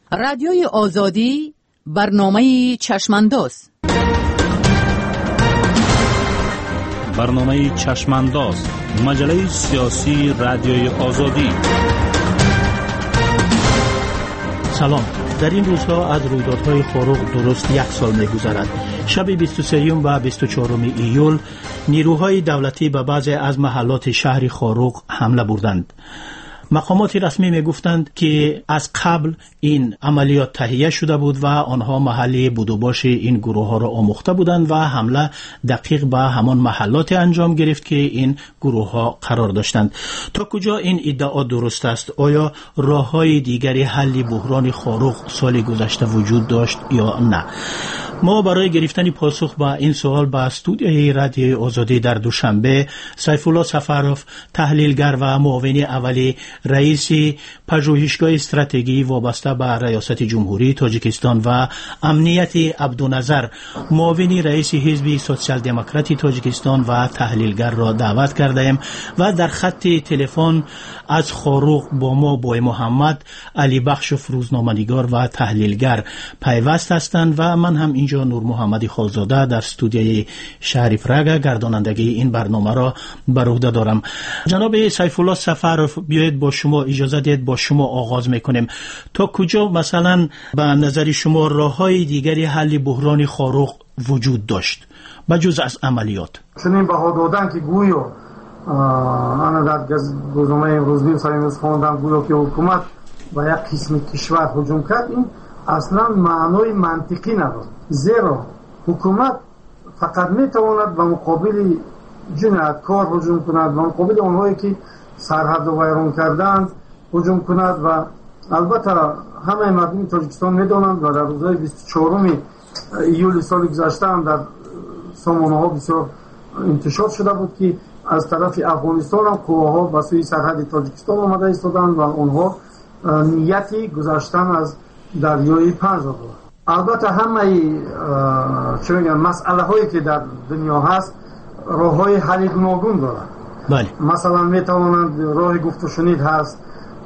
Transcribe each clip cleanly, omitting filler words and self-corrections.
رادیوی آزادی برنامه چشمانداز. برنامه چشمانداز، مجله سیاسی رادیوی آزادی. سلام. در این روزها از رویدادهای خاروق درست 1 سال می‌گذرد. شب 23 و 24 ایول نیروهای دولتی به بعضی از محلات شهر خاروق حمله بردند. مقامات رسمی میگفتند که از قبل این عملیات تهیه شده بود و آنها محلی بود و باش این گروه ها را آموخته بودند و حمله دقیق به همان محلات انجام گرفت که این گروه ها قرار داشتند. تا کجا این ادعا درست است؟ آیا راه های دیگری حل بحران خاروق سال گذشته وجود داشت یا نه؟ ما برای گرفتن پاسخ به این سوال به استودیوی رادیوی آزادی در دوشنبه سیف الله سفروف، تحلیلگر و معاون اولی رئیس پژوهشگاه استراتژی وابسته به ریاست جمهوری تاجیکستان و امنیت عبدالنظر، معاون رئیس حزب سوسیال دموکراتی تاجیکستان و تحلیلگر را دعوت کردیم و در خط تلفن از خاروق با ما بوی محمد، علی بخش روزنامه‌نگار و تحلیلگر پیوست هستند و من هم اینجا نور محمدی خالزاده در استودیوی شریف رگا گردانندگی این برنامه را بر عهده دارم. جناب سیف الله سفروف، بیایید با شما اجازه دید با شما آغاز میکنیم. تا کجا مثلا به نظر شما راههای دیگری حل بحران خاروق وجود داشت بجز از عملیات؟ چنین بها دادن که گویا انا در روزنامه امروز نیوز امروز خواندم گویا که حکومت و یک قسم کشور هجوم کرد، این اصلا معنای منطقی ندارد. زیرا حکومت فقط میتواند به مقابل جنایتکار هجوم کند، به مقابل آنهایی که سرحد رو ویران کردند هجوم کند و البته همه مردم تاجیکستان میدانند و در روزهای 24 ایول سال گذشته هم در سامانه ها بسیار انتشار شده بود که از طرف افغانستان هم قواها به سوی سرحد تاجیکستان آمده ایستادند و آنها نیتی گذشتن از دریای پنج را دارند. البته همه مسئله هایی که در دنیا هست راه های حل گوناگون دارند. بله. مثلا میتوانند راه گفت و شنید هست،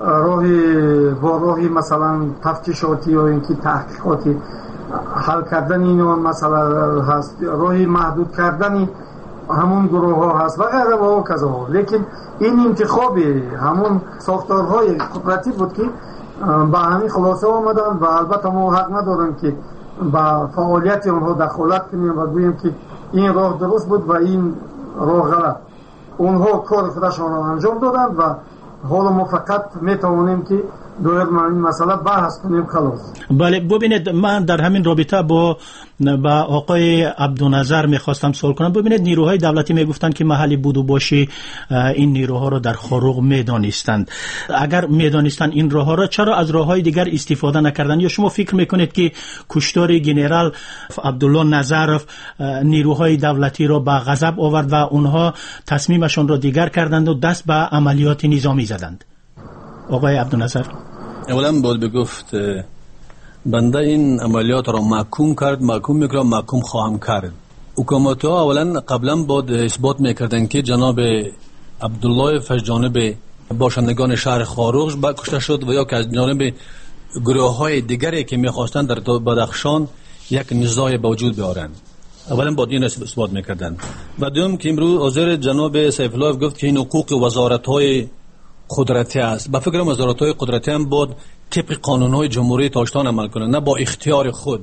راهی مثلا تفتیشاتی یا اینکه تحقیقاتی حل کردن اینا مثلا هست، راهی محدود کردن همون گروه ها هست و غیره و کذا. لیکن این انتخاب همون ساختارهای قدرتی بود که به همین خلاصه آمدن و البته ما حق نداریم که با فعالیت اونها دخالت کنیم و بگوییم که این راه درست بود و این راه غلط. اونها کار خودشان را انجام دادند و حالا ما فقط میتوانیم که دویر این مسئله بحث کنیم خلاص. بله، ببینید من در همین رابطه با آقای عبدالنظر میخواستم سوال کنم. ببینید نیروهای دولتی میگفتند که محلی بود و باشی این نیروها را در خاروق میدانستند. اگر میدانستند این راهها را، چرا از راههای دیگر استفاده نکردند؟ یا شما فکر میکنید که کشتار ژنرال عبدالله نظرف نیروهای دولتی را به غضب آورد و اونها تصمیمشان را دیگر کردند و دست به عملیات نظامی زدند؟ آقای عبدالنظر، اولا باید بگفت بنده این عملیات را محکوم کرد، محکوم میکنم، محکوم خواهم کرد. حکومت ها اولا قبلا باید اثبات میکردن که جناب عبدالله از جانب باشندگان شهر خاروق کشته شد و یا که از جانب گروه های دیگری که میخواستن در بدخشان یک نزاع به وجود بیارن. اولا باید این اثبات میکردن. و دوم که امروز حاضر جناب سیف الله گفت که این حقوق وزارت های قدرتی است. با فکرم وزارت‌های قدرتی هم باید طبق قانون‌های جمهوری تاجیکستان عمل کنند، نه با اختیار خود.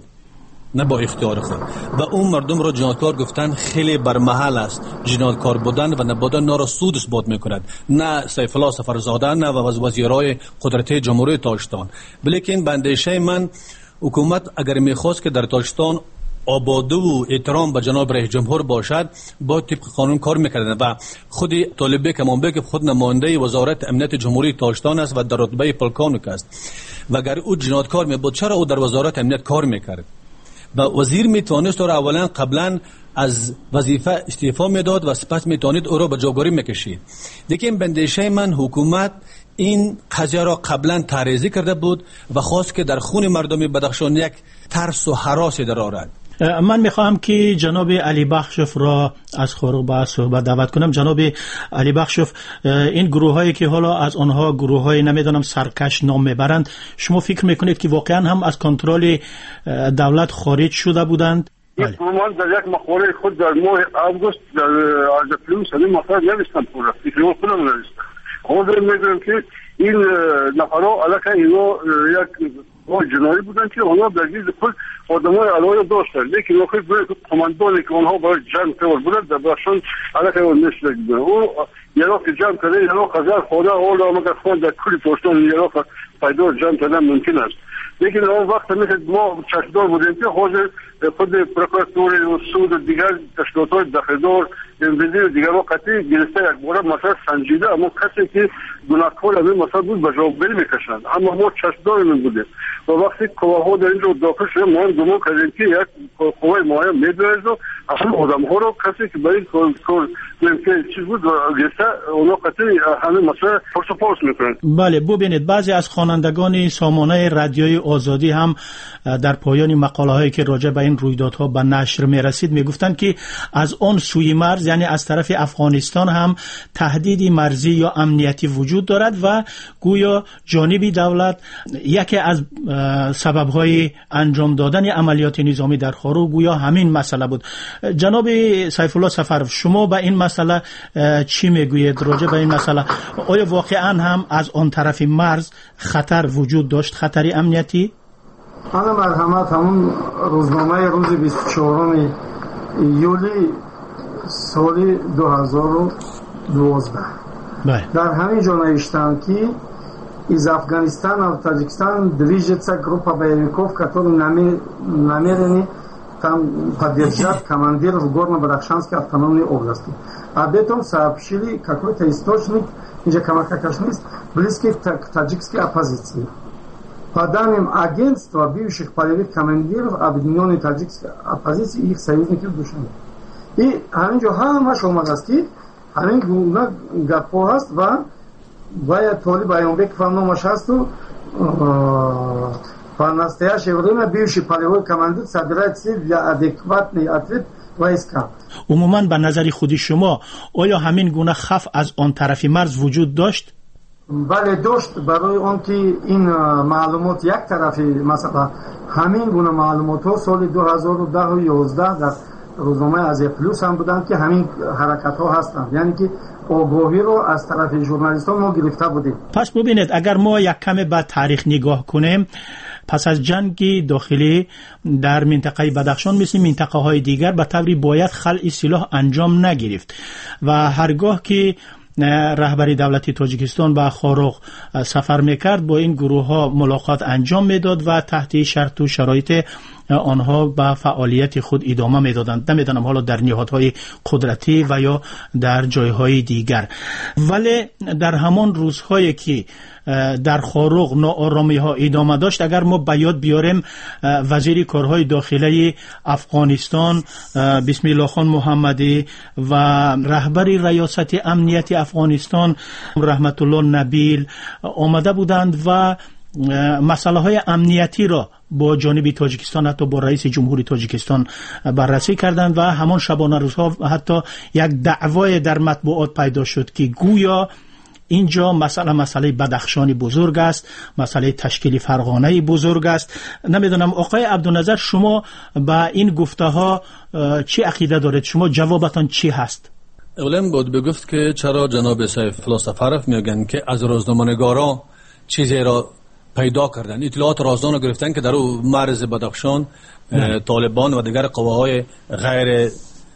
و اون مردم را جنایتکار گفتن خیلی برمحل است. جنایتکار بودن و نبودن نارا سود اثبات می‌کند. نه سیف الله سفرزاده نه و وزیرای قدرتی جمهوری تاجیکستان. بلکه بندیشه من حکومت اگر می‌خواست که در تاجیکستان آباده و احترام به جناب رئیس جمهور باشد، با طبق قانون کار میکردن و خود طالب کمانبه که خود نماینده وزارت امنیت جمهوری تاجیکستان است و در رتبه پلکانوک است و اگر او جنایتکار میبود چرا او در وزارت امنیت کار میکرد؟ و وزیر میتونست او را اولا قبلا از وظیفه استعفا میداد و سپس میتونید او را به جاگاری میکشید. دیگه این بندیشه من حکومت این قضیه را قبلا تعریضی کرده بود و خواست که در خون مردم بدخشان یک ترس و هراس در آورد. من میخواهم که جناب علی بخشوف را از خروق به صحبت دعوت کنم. جناب علی بخشوف، این گروه هایی که حالا از آنها گروه های نمیدونم سرکش نام میبرند، شما فکر میکنید که واقعا هم از کنترل دولت خارج شده بودند؟ این گروهان در یک مقاله خود در ماه آگوست در آرژپلوس همین مطلب نوشتن پورا فکر خودم نوشتن. خود میدونم که این نفرها علاقه اینا یک جنایی بودن که آنها در گیز خود آدمای علاقه داشتن، لیکن آخر کماندانی که آنها برای جنگ تور بودن در بخشان علاقه اون نشده بودن. او یراق جمع کرده، یراق هزار خوده اولا مگر خود در کلی پشتان یراق پیدا جمع کردن ممکن است. لیکن اون وقت مثل ما چشمدار بودیم که خود پروکراتوری و سود و دیگر تشکیلات‌های داخلدار وزیر و دیگر وقتی گرفته یک باره مثلا سنجیده، اما کسی که گناهکار از این مثلا بود به جوابگیری میکشند، اما ما چشمدار من بودیم و وقتی قواها در اینجا داخل شده ما گمان کردیم که یک قوای معین میدوید و اصلا آدم‌ها رو کسی که برای کار چیز بود گرفته اونا قطعی همه مثلا پرس و پرس میکنند. بله، ببینید بعضی از خوانندگان سامانه رادیوی آزادی هم در پایان مقاله هایی که راجع به این رویدادها به نشر میرسید میگفتند که از آن سوی مرز، یعنی از طرف افغانستان هم تهدیدی مرزی یا امنیتی وجود دارد و گویا جانبی دولت یکی از سبب‌های انجام دادن عملیات نظامی در خاروق گویا همین مسئله بود. جناب سیف الله سفرов، شما به این مسئله چی میگویید راجع به این مسئله؟ آیا واقعا هم از آن طرف مرز خطر وجود داشت، خطری امنیتی؟ انا مرحمت همون روزنامه روز 24 یولی سال 2012 در همین جا نوشتن که из Афганистана в Таджикистан движется группа боевиков, которые намерены там поддержать командира в Горно-Бадахшанской автономной области. Об этом сообщили какой-то источник, близкий к таджикской оппозиции. По данным агентства бывших полевых командиров объединенной таджикской оппозиции и их союзников в Душанбе. И همینجا همش اومده است که همین گونه گپ‌ها هست و باید طالب Айонбек фамномаш هست و в настоящее время бывший полевой командир собирает силы для адекватный ответ войска. عموما به نظر خود شما آیا همین گونه خف از آن طرف مرز وجود داشت؟ بله داشت. برای اون که این معلومات یک طرفی، مثلا همین گونه معلومات ها سال 2010 و 2011 در روزنامه آزیا پلوس هم بودن که همین حرکت ها هستند، یعنی که آگاهی رو از طرف ژورنالیستان ما گرفته بودیم. پس ببینید اگر ما یک کمی به تاریخ نگاه کنیم، پس از جنگ داخلی در منطقه بدخشان مثل منطقه های دیگر به طوری باید خلع سلاح انجام نگرفت و هرگاه که رهبری دولتی تاجیکستان به خاروق سفر میکرد با این گروه ها ملاقات انجام میداد و تحت شرط و شرایط آنها به فعالیت خود ادامه میدادند. نمیدانم حالا در نهادهای قدرتی و یا در جایهای دیگر. ولی در همان روزهایی که در خاروق ناآرامی ها ادامه داشت، اگر ما به یاد بیاریم وزیر کارهای داخلی افغانستان بسم الله خان محمدی و رهبر ریاست امنیت افغانستان رحمت الله نبیل آمده بودند و مسئله های امنیتی را با جانب تاجیکستان، حتی با رئیس جمهوری تاجیکستان بررسی کردند و همان شبانه روزها حتی یک دعوای در مطبوعات پیدا شد که گویا اینجا مسئله بدخشانی بزرگ است، مسئله تشکیل فرغانه بزرگ است. نمیدونم آقای عبدالنظر شما با این گفته ها چی عقیده دارید؟ شما جوابتان چی هست؟ اولم بود بگفت که چرا جناب سیف الله سفرов میگن که از روزنامه‌نگارا چیزی را پیدا کردن، اطلاعات رازدان رو گرفتن که در مرز بدخشان طالبان و دیگر قواهای غیر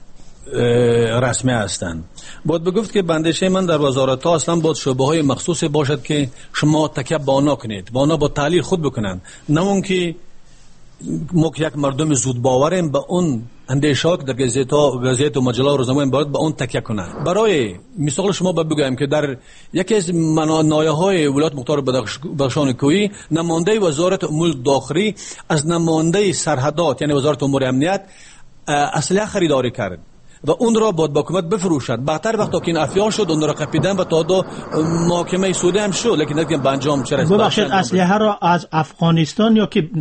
رسمی هستند. باید بگفت که بندشه من در وزارت ها اصلا باید شعبه های مخصوصی باشد که شما تکیه با آنها کنید، با آنها با تحلیل خود بکنند، نه اون که ما که یک مردم زود باوریم به اون اندیشات در گزیت و مجله و روزنامه باید به اون تکیه کنند. برای مثال شما بگویم که در یکی از نایه‌های ولایت مختار بدخشان کوهی نماینده وزارت امور داخلی از نماینده سرحدات یعنی وزارت امور امنیت اسلحه خریداری کرد و اون را باید با حکومت بفروشد. بهتر وقتا که این افیا شد اون را قپیدن و تا دو محاکمه سوده هم شد، لیکن دیگه به انجام چه رسید. ببخشید اسلحه را از افغانستان یا که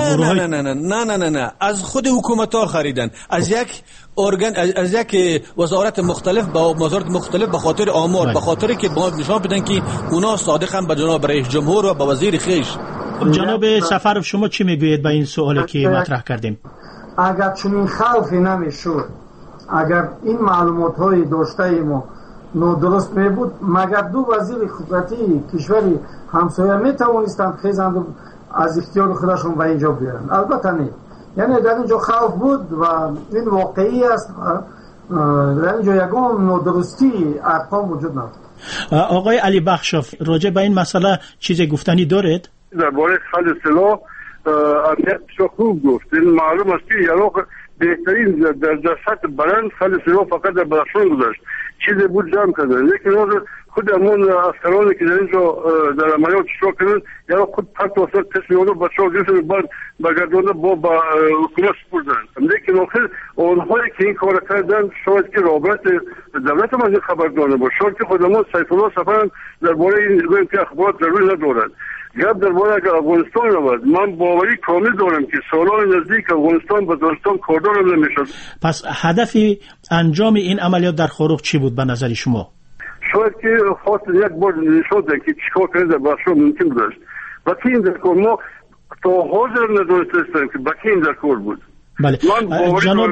نه از خود حکومت ها خریدن، از یک ارگان، از یک وزارت مختلف با وزارت مختلف، به خاطر آمار، به خاطر که با نشان بدن که اونا صادقن به جناب رئیس جمهور و به وزیر خیش. جناب سفرов شما چی میگویید به این سوالی که مطرح کردیم؟ اگر چنین خوفی نمیشد، اگر این معلومات های داشته ما نادرست می بود، مگر دو وزیر خودتی کشوری همسایه می توانستند خیزند از اختیار خودشون به اینجا بیارن؟ البته نه. یعنی در اینجا خوف بود و این واقعی است. در اینجا یگان نادرستی ارقام وجود ندارد. آقای علی بخشوف، راجع به این مسئله چیزی گفتنی دارید؟ درباره خل سلاح امنیت خوب گفت. این معلوم است که عراق بهترین در سطح بلند خل سلاح فقط در بدخشان گذاشت، چیزی بود جمع کرده، لیکن خود همون افسرانی که در اینجا در عملیات اشتراک کردن یا خود پرت واسط قسمی اونو بچه ها گرفتن بعد برگردانده با حکومت سپردن. لیکن آخر اونهایی که این کار کردن شاید که رابط دولت هم از این خبردانه بود، شاید که خودمان سیف الله سفر درباره این گویم که اخبارات ضروری ندارد. گپ درباره اگر افغانستان رود، من باوری کامل دارم که سالان نزدیک افغانستان به داستان کاردار نمیشد. پس هدف انجام این عملیات در خروق چی بود به نظر شما؟ شاید که خاطر یک بار نشون داد که چیکار کردن در بخشان ممکن داشت و که این در کار ما تا حاضر نداشتیم که بکی این در کار بود. بله. جناب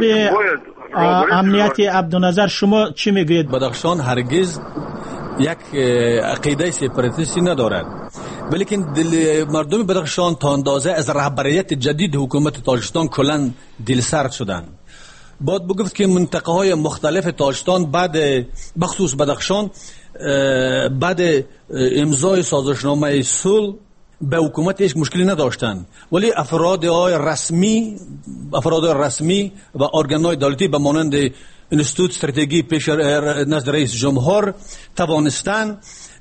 امنیتی عبدالنظر شما چی میگوید؟ بدخشان هرگز یک عقیده سپاراتیستی ندارد، ولیکن دل مردم بدخشان تا اندازه از رهبریت جدید حکومت تاجیکستان کلا دلسرد شدند. باید بگفت که منطقه های مختلف تاجیکستان بعد بخصوص بدخشان بعد امضای سازشنامه صلح به حکومت هیچ مشکلی نداشتند، ولی افراد رسمی و ارگان‌های دولتی به مانند انستیتوت استراتژی پیش نزد رئیس جمهور توانستن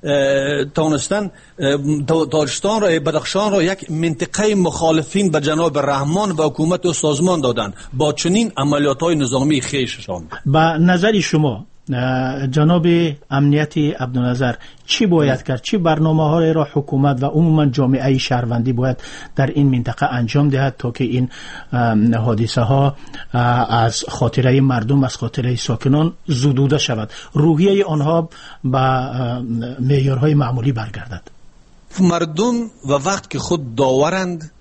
تاجیکستان را بدخشان را یک منطقه مخالفین به جناب رحمان و حکومت و سازمان دادند با چنین عملیات‌های نظامی خیششان. به نظر شما جناب امنیتی عبدالنظر چی باید کرد؟ چی برنامه‌های را حکومت و عموما جامعه شهروندی باید در این منطقه انجام دهد تا که این حادثه ها از خاطره مردم، از خاطره ساکنان زدوده شود، روحیه آنها به معیارهای معمولی برگردد؟ مردم و وقت که خود داورند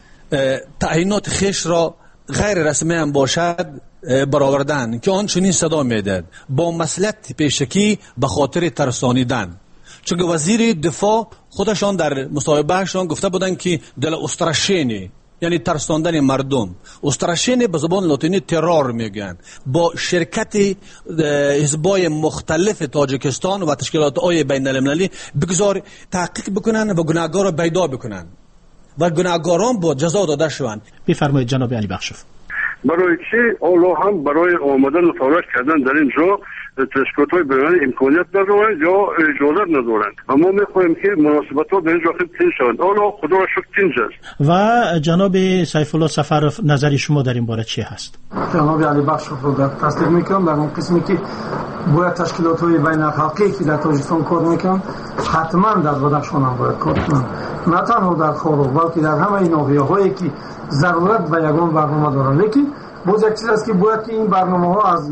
تعیینات خیش را غیر رسمی هم باشد برآوردن که آن چنین صدا میداد با مصلحت پیشکی به خاطر ترسانیدن، چون وزیر دفاع خودشان در مصاحبهشان گفته بودند که دل استراشینی یعنی ترساندن مردم، استراشینی به زبان لاتینی ترور میگن، با شرکت حزبای مختلف تاجیکستان و تشکیلات های بین المللی بگذار تحقیق بکنن و گناهکار را پیدا بکنن و گناهکاران با جزا داده شوند. بفرمایید جناب علی بخشوف. برای چی اولا هم برای آمدن و تلاش کردن در اینجا تشکیلات‌های بین‌المللی امکانیت ندارند یا اجازت ندارند. اما می‌خواهیم که مناسبت‌ها در اینجا خیلی تیز شوند. اولا خدا را شکر تیز است. و جناب سیف الله سفرов نظر شما در این باره چی هست؟ جناب علی بخشوف رو تصدیق میکنم در اون قسمی که باید تشکیلات‌های بین‌الخلقی که در تاجیکستان کار میکنن حتما در بدخشان هم باید کار کنن، نه تنها در خاروق بلکه در همه ناحیه‌هایی که ضرورت به یگان برنامه دارن. لیکن باز یک چیز است که باید که این برنامه ها از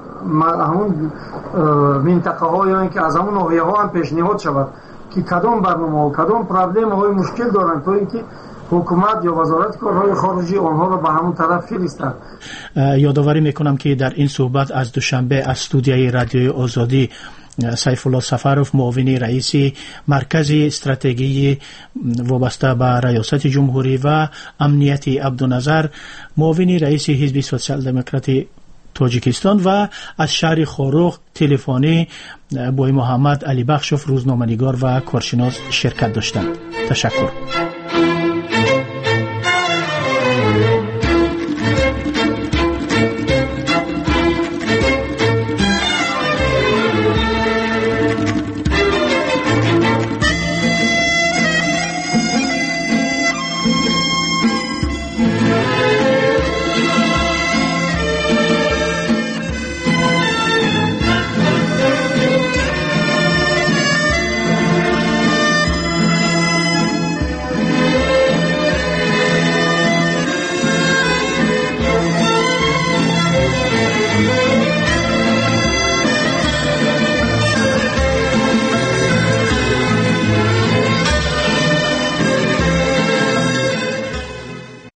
همون منطقه ها یا اینکه از همون ناحیه ها هم پیشنهاد شود که کدام برنامه ها کدام پرابلم های مشکل دارن تا اینکه حکومت یا وزارت کارهای خارجی آنها را به همون طرف فرستند. یادآوری میکنم که در این صحبت از دوشنبه از استودیوی رادیوی آزادی سیف الله سفرov معاون رئیس مرکز استراتژی وابسته به ریاست جمهوری و امنیتی عبدالنظر معاون رئیس حزب سوسیال دموکراتی تاجیکستان و از شهر خاروق تلفنی با محمد علی بخشوف روزنامه‌نگار و کارشناس شرکت داشتند. تشکر.